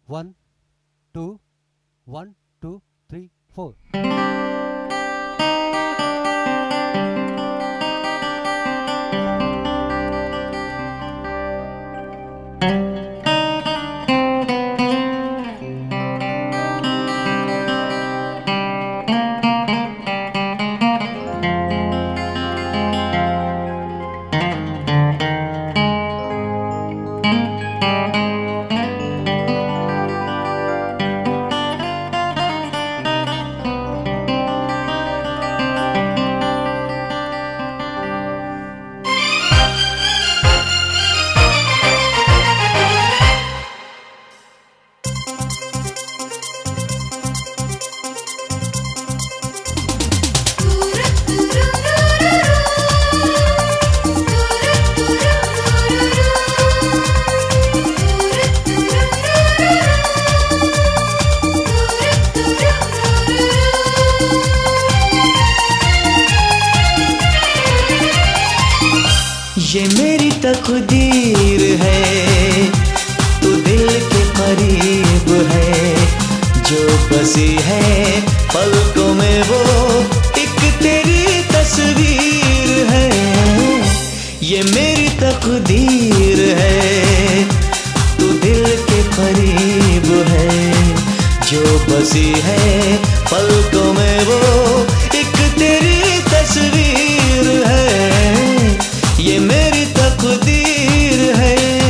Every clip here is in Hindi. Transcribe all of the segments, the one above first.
1 2 1 2 3 4. ये मेरी तकदीर है, तू दिल के करीब है, जो बसी है पलकों में वो एक तेरी तस्वीर है। ये मेरी तकदीर है, तू दिल के करीब है, जो बसी है पलकों में वो एक तेरी तस्वीर है। ये मेरी तकदीर है।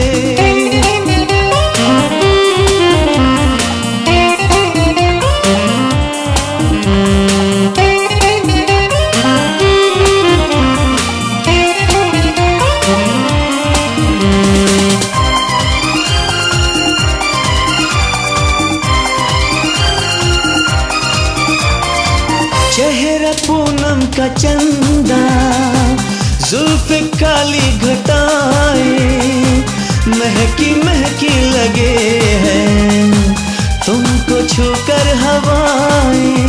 चेहरा पूनम का चंदा, जुल्फ़े काली घटाएं, महकी महकी लगे हैं तुमको छूकर हवाएं।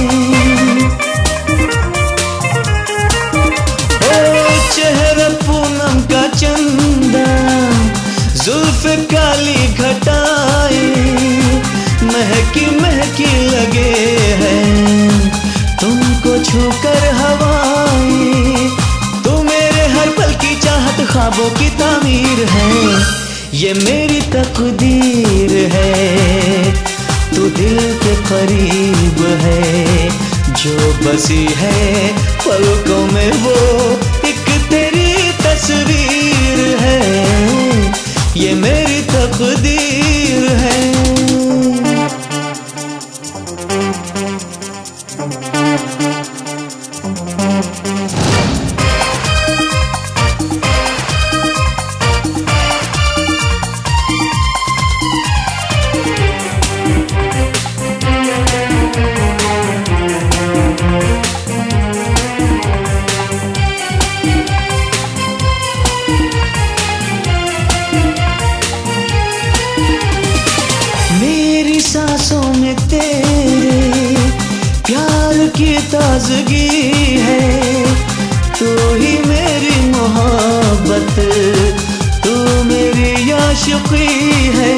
ओ चेहरा पूनम का चंदा, जुल्फ़े काली घटाएं, महकी महकी लगे हैं तुमको छूकर हवाएं। तू मेरे हर पल की चाहत, ख्वाबों की तामीर है। ये मेरी तकदीर है, तू दिल के करीब है, जो बसी है पलकों में वो एक तेरी तस्वीर है। ये मेरी तकदीर है। मेरी सांसों में तेरे प्यार की ताजगी है, तू ही मेरी मोहब्बत, तू मेरी आशिकी है।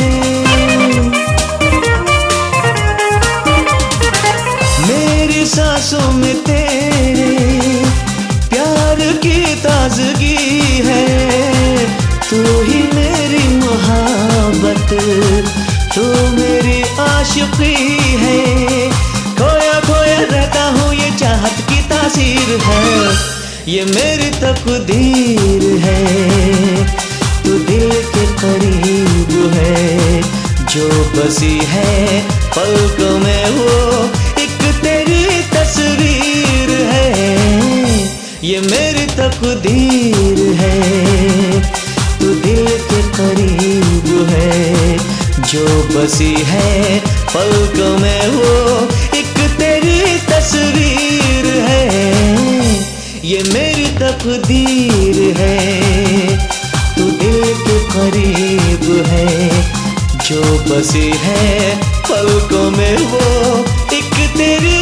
मेरी सांसों में तेरे प्यार की ताजगी है, तू ही मेरी मोहब्बत, तू मेरी आशिकी है। खोया खोया रहता हूँ, ये चाहत की तासीर है। ये मेरी तकदीर है, तू दिल के करीब है, जो बसी है पलकों में वो एक तेरी तस्वीर है। ये मेरी तकदीर है, तू दिल के करीब है, जो बसी है पलकों में वो एक तेरी तस्वीर है। ये मेरी तकदीर है, तू दिल के करीब है, जो बसी है पलकों में वो एक तेरी